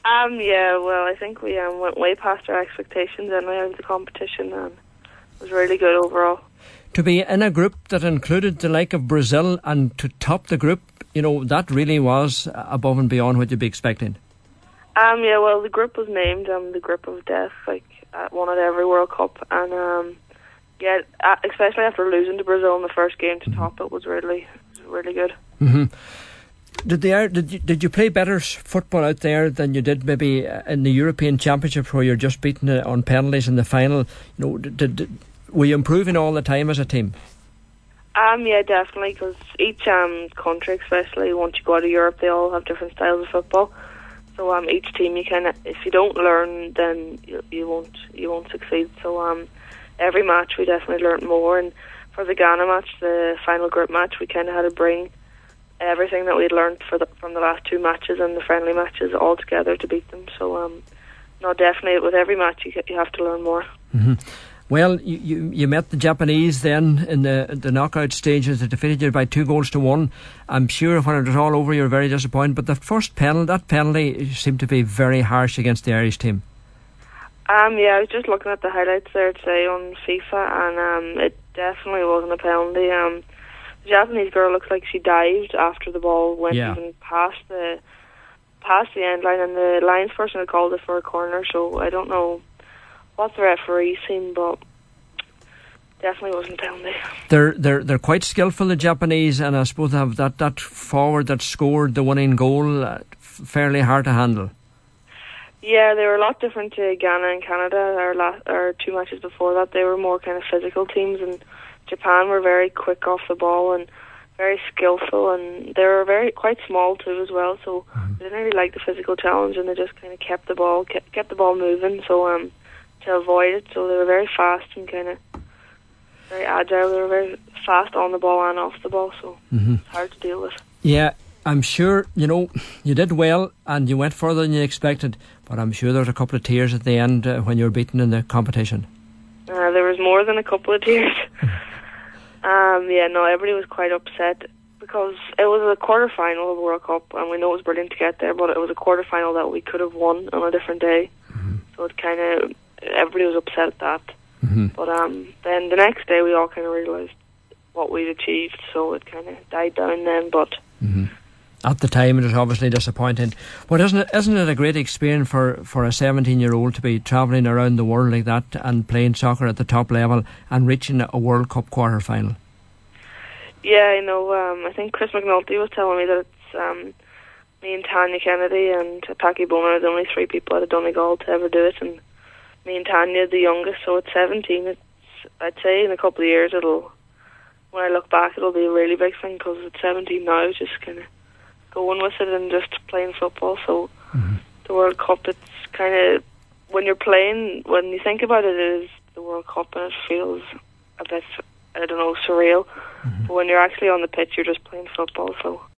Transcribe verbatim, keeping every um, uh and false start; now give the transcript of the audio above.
Um, yeah, well, I think we um, went way past our expectations anyway of the competition, and it was really good overall. To be in a group that included the like of Brazil and to top the group, you know, that really was above and beyond what you'd be expecting. Um, yeah, well, the group was named um, the Group of Death, like at one at every World Cup, and um, yeah, especially after losing to Brazil in the first game to top it was really, it was really good. Mm-hmm. Did they did you, did you play better football out there than you did maybe in the European Championship where you're just beaten on penalties in the final? You know, did, did were you improving all the time as a team? Um, yeah, definitely, because each um country, especially once you go out of Europe, they all have different styles of football. So um, each team, you kind of, if you don't learn, then you, you won't you won't succeed. So um, every match we definitely learnt more. And for the Ghana match, the final group match, we kind of had to bring everything that we'd learnt for the, from the last two matches and the friendly matches all together to beat them. So um, no, definitely with every match you you have to learn more. Mm-hmm. Well, you, you you met the Japanese then in the the knockout stages. They defeated you by two goals to one. I'm sure when it was all over you were very disappointed, but the first penalty, that penalty seemed to be very harsh against the Irish team. Um, yeah, I was just looking at the highlights there today on FIFA, and um, it definitely wasn't a penalty. Um, the Japanese girl looks like she dived after the ball went yeah. even past the past the end line, and the lines person had called it for a corner. So I don't know what the referee seen, but definitely wasn't a penalty. They're they're they're quite skillful, the Japanese, and I suppose they have that, that forward that scored the winning goal uh, fairly hard to handle. Yeah, they were a lot different to Ghana and Canada. Our last, our two matches before that, they were more kind of physical teams, and Japan were very quick off the ball and very skillful, and they were very quite small too as well. So mm-hmm. they didn't really like the physical challenge, and they just kind of kept the ball kept, kept the ball moving. So um. to avoid it, so they were very fast and kind of very agile. They were very fast on the ball and off the ball, so mm-hmm. it's hard to deal with. Yeah, I'm sure, you know, you did well and you went further than you expected, but I'm sure there was a couple of tears at the end uh, when you were beaten in the competition. Uh, there was more than a couple of tears. um, yeah, no, everybody was quite upset because it was a quarter-final of the World Cup, and we know it was brilliant to get there, but it was a quarter-final that we could have won on a different day. Mm-hmm. So it kind of, everybody was upset at that. Mm-hmm. But um, then the next day we all kind of realised what we'd achieved, so it kind of died down then. But mm-hmm. at the time it was obviously disappointing. But isn't it, isn't it a great experience for, for a seventeen-year-old to be travelling around the world like that and playing soccer at the top level and reaching a World Cup quarter-final? Yeah, I know. Um, I think Chris McNulty was telling me that it's um, me and Tanya Kennedy and Taki Bona are the only three people out of Donegal to ever do it, and me and Tanya the youngest. So at seventeen, it's, I'd say in a couple of years it'll, when I look back, it'll be a really big thing, because at seventeen now, just kind of going with it and just playing football. So mm-hmm. the World Cup, it's kind of, when you're playing, when you think about it, it is the World Cup, and it feels a bit, I don't know, surreal. Mm-hmm. But when you're actually on the pitch, you're just playing football, so